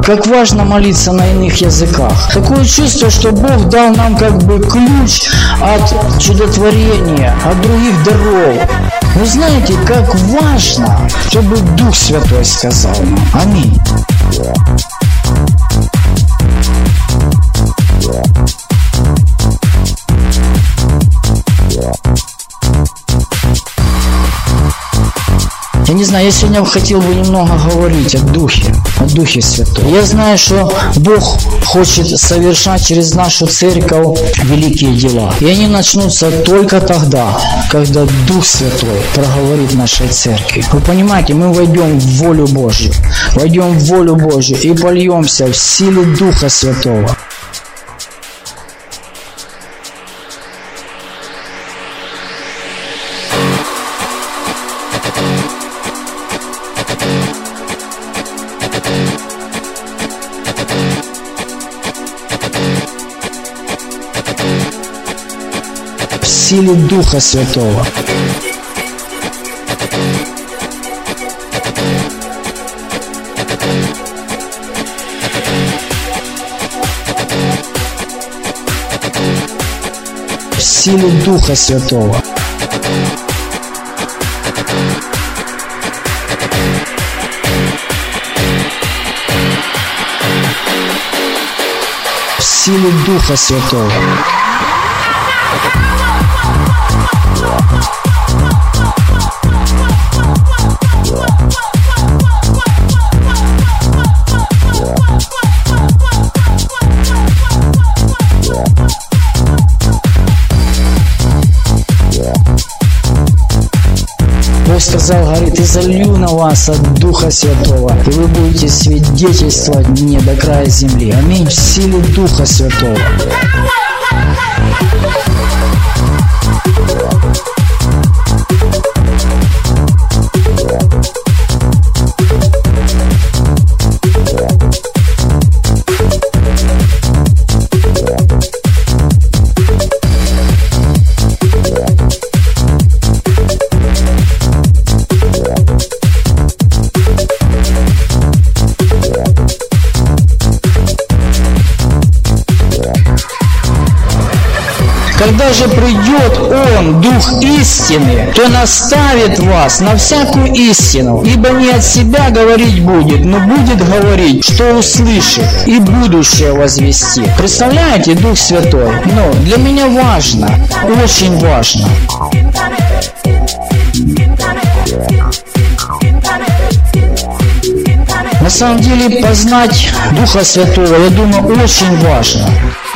как важно молиться на иных языках. Такое чувство, что Бог дал нам как бы ключ от чудотворения, от других даров. Вы знаете, как важно, чтобы Дух Святой сказал нам. Аминь. Я не знаю, я сегодня хотел бы немного говорить о Духе Святом. Я знаю, что Бог хочет совершать через нашу церковь великие дела. И они начнутся только тогда, когда Дух Святой проговорит в нашей церкви. Вы понимаете, мы войдем в волю Божью. Войдем в волю Божью и польемся в силу Духа Святого. В силе Духа Святого. В силе Духа Святого. В силе Духа Святого. Бог сказал, говорит, и залью на вас от Духа Святого, и вы будете свидетельствовать мне до края земли. Аминь. В силе Духа Святого. Когда же придет Он, Дух истины, то наставит вас на всякую истину, ибо не от себя говорить будет, но будет говорить, что услышит, и будущее возвести. Представляете, Дух Святой? Но для меня важно, очень важно. На самом деле, познать Духа Святого, я думаю, очень важно.